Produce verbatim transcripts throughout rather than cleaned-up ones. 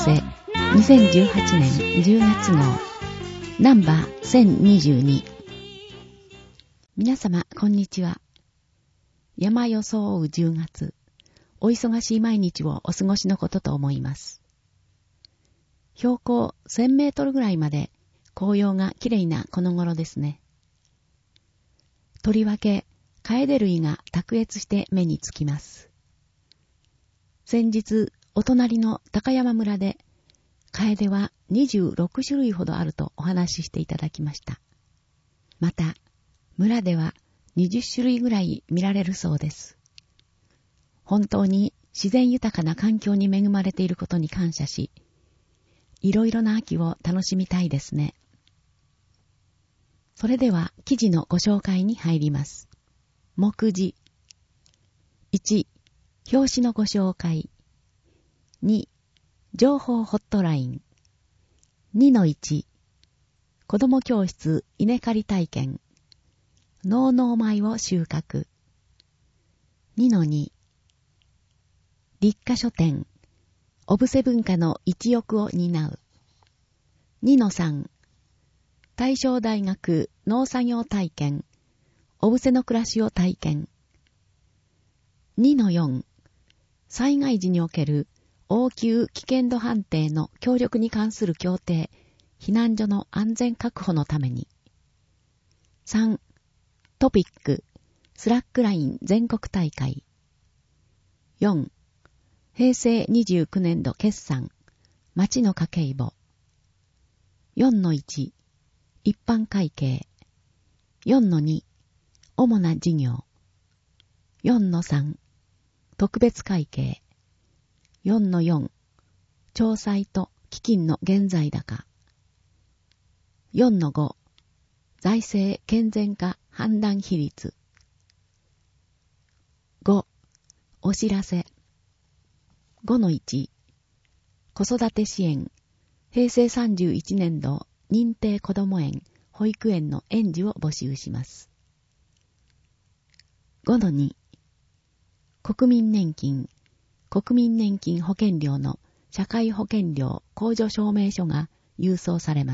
せにせんじゅうはちねんじゅうがつ号ナンバーせんにじゅうに。皆様こんにちは。山装うじゅうがつ、お忙しい毎日をお過ごしのことと思います。標高せんメートルぐらいまで紅葉がきれいなこの頃ですね。とりわけカエデ類が卓越して目につきます。先日お隣の高山村でカエデはにじゅうろくしゅるいほどあるとお話ししていただきました。また村ではにじゅっしゅるいぐらい見られるそうです。本当に自然豊かな環境に恵まれていることに感謝し、いろいろな秋を楽しみたいですね。それでは記事のご紹介に入ります。目次いち、表紙のご紹介。に、情報ホットライン。にのいち、子ども教室稲刈り体験。農農米を収穫。にのに、立夏書店。小布施文化の一翼を担う。にのさん、大正大学農作業体験。小布施の暮らしを体験。にのよん、災害時における応急危険度判定の協力に関する協定、避難所の安全確保のために。さん、トピック、スラックライン全国大会。よん、平成にじゅうきゅうねんど決算、町の家計簿。よんのいち、一般会計。よんのに、主な事業。よんのさん、特別会計。よんのよん、調債と基金の現在高。よんのご、財政健全化判断比率。ご、お知らせ。ごのいち、子育て支援、平成さんじゅういちねんど認定こども園、保育園の園児を募集します。ごのに、国民年金、国民年金保険料の社会保険料控除証明書が郵送されます。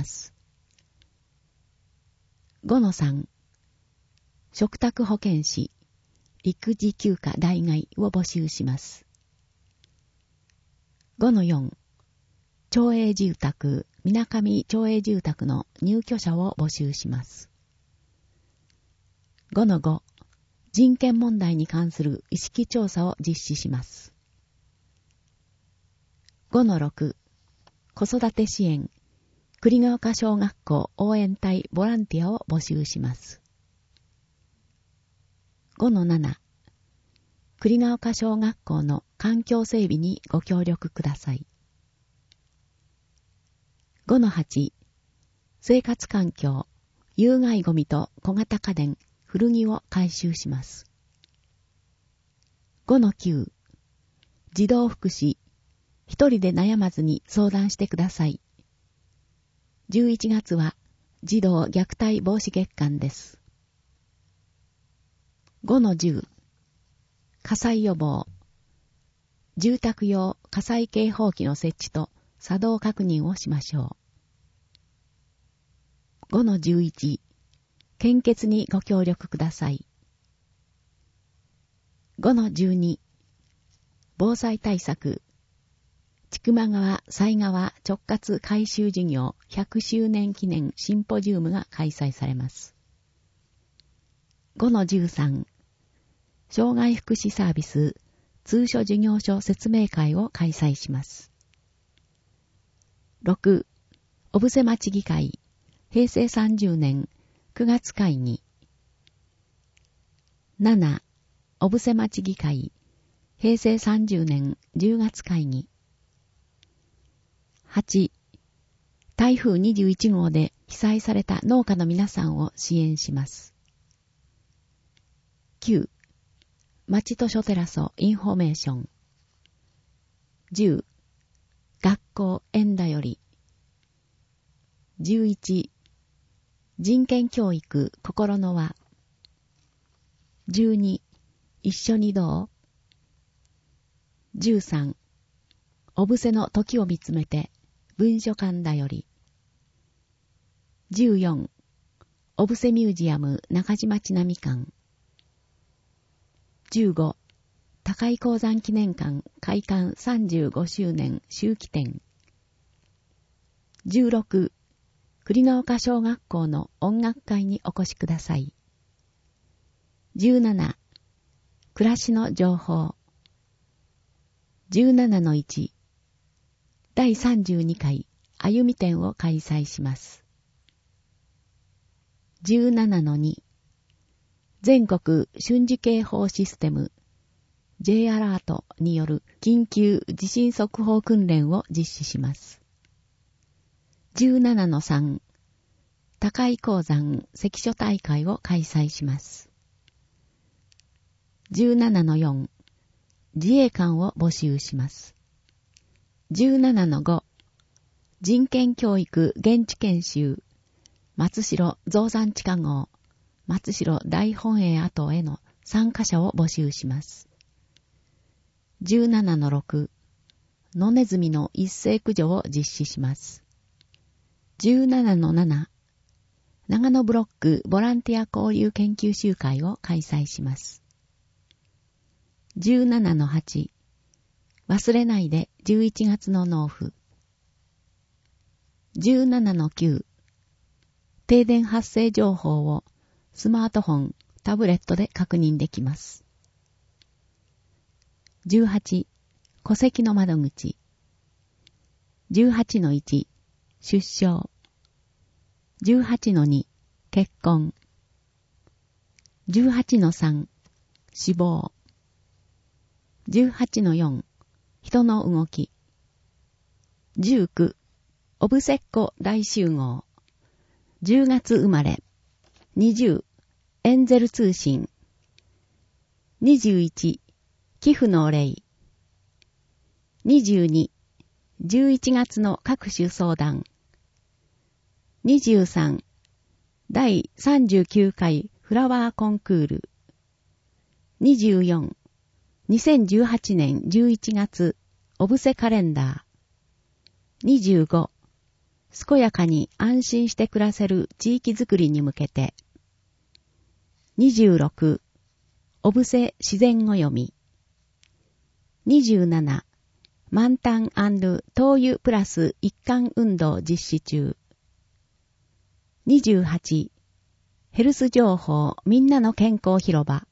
ごのさん、嘱託保健師、育児休暇代替を募集します。ごのよん、町営住宅、みなかみ町営住宅の入居者を募集します。ごのご、人権問題に関する意識調査を実施します。ごのろく、子育て支援、栗ヶ丘小学校応援隊ボランティアを募集します。ごのなな、栗ヶ丘小学校の環境整備にご協力ください。ごのはち、生活環境、有害ゴミと小型家電、古着を回収します。ごのきゅう、児童福祉、一人で悩まずに相談してください。じゅういちがつは児童虐待防止月間です。ごのじゅう、火災予防、住宅用火災警報器の設置と作動確認をしましょう。ごのじゅういち、献血にご協力ください。ごのじゅうに、防災対策、千曲川犀川直轄改修事業ひゃくしゅうねん記念シンポジウムが開催されます。ごのじゅうさん、障害福祉サービス通所事業所説明会を開催します。ろく、小布施町議会平成さんじゅうねんくがつ会議。なな、小布施町議会平成さんじゅうねんじゅうがつ会議。はち、台風にじゅういち号で被災された農家の皆さんを支援します。きゅう、町図書テラソインフォメーション。じゅう、学校園だより。じゅういち、人権教育心の輪。じゅうに、一緒にどう？じゅうさん、 おぶせの時を見つめて、文書館だより。じゅうよん、おぶせミュージアム中島ちなみ館。じゅうご、高井鉱山記念館開館さんじゅうごしゅうねん秋季展。じゅうろく、栗ヶ丘小学校の音楽会にお越しください。じゅうなな、暮らしの情報。じゅうななのいち、だいさんじゅうにかい歩み展を開催します。じゅうななのに、全国瞬時警報システム J アラートによる緊急地震速報訓練を実施します。じゅうななのさん、高井鉱山関所大会を開催します。じゅうななのよん、自衛官を募集します。じゅうななのご、人権教育現地研修松代造山地下号松代大本営跡への参加者を募集します。じゅうななのろく、野ネズミの一斉駆除を実施します。じゅうななのなな、長野ブロックボランティア交流研究集会を開催します。じゅうななのはち、忘れないでじゅういちがつの納付。じゅうななのきゅう、停電発生情報をスマートフォン、タブレットで確認できます。じゅうはち、戸籍の窓口。じゅうはちのいち、出生。じゅうはちのに、結婚。じゅうはちのさん、死亡。じゅうはちのよん、人の動き。じゅうきゅう、おぶせっこ大集合。じゅうがつ生まれ。にじゅう、エンゼル通信。にじゅういち、寄付のお礼。にじゅうに、じゅういちがつの各種相談。にじゅうさん、だいさんじゅうきゅうかいフラワーコンクール。にじゅうよん、にせんじゅうはちねんじゅういちがつおぶせカレンダー。にじゅうご、健やかに安心して暮らせる地域づくりに向けて。にじゅうろく、おぶせ自然語読み。にじゅうなな、満タン&灯油プラス一貫運動実施中。にじゅうはち、ヘルス情報みんなの健康広場。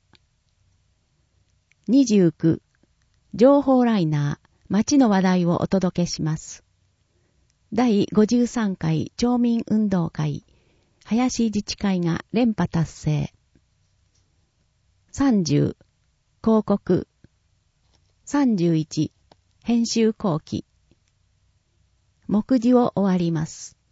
にじゅうきゅう、情報ライナー街の話題をお届けします。だいごじゅうさんかい町民運動会林自治会が連覇達成。さんじゅう、広告。さんじゅういち、編集後期。目次を終わります。